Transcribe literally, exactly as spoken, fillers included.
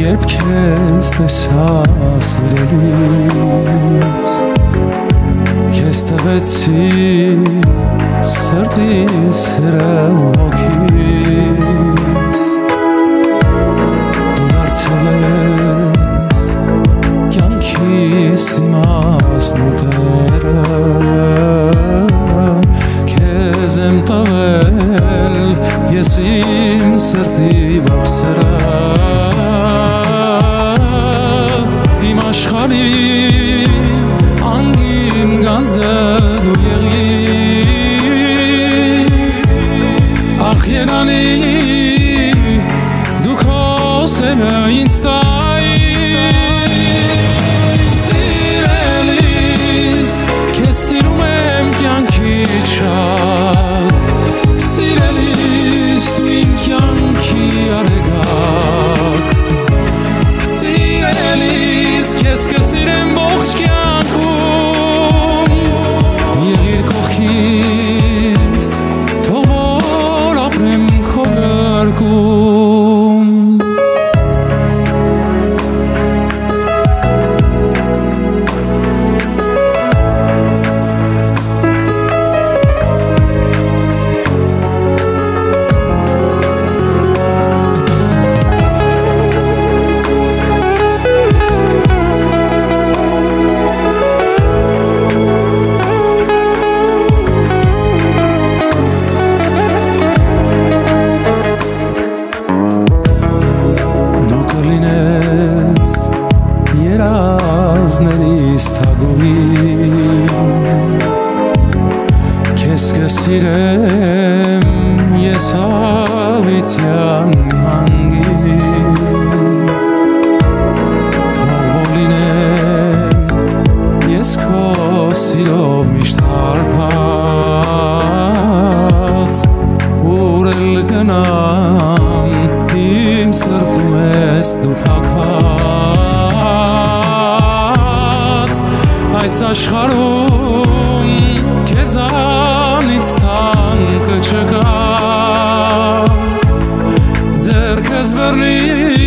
երբ քեզ տեսա սիրելիս, քեզ տվեցի սրտիս սերը ոգիս, դու դարձել ես կյանքիս իմաստն ու տերը, քեզ եմ տվել ես իմ սրտի ողջ սերը, իմ աշխարհի անգին գանձը դու եղիր, ախ Երանի դու քո սերը ինձ տայիր, սիրելիս քեզ սիրում եմ կյանքից շատ, սիրելիս դու իմ կյանքի արեգակ, սիրելիս քեզ կսիրեմ ողջ կյանքում, եղիր կողքիս, թող որ ապրեմ քո գրկում։ Երազներիս թագուհին, քեզ կսիրեմ ես հավիտյան մանգին, թող որ լինեմ ես քո սիրով միշտ հարբած, ուր էլ գնամ իմ սրտում ես դու փակված, այս աշխարհում քեզանից թանկը չկա, ձեռքս բռնի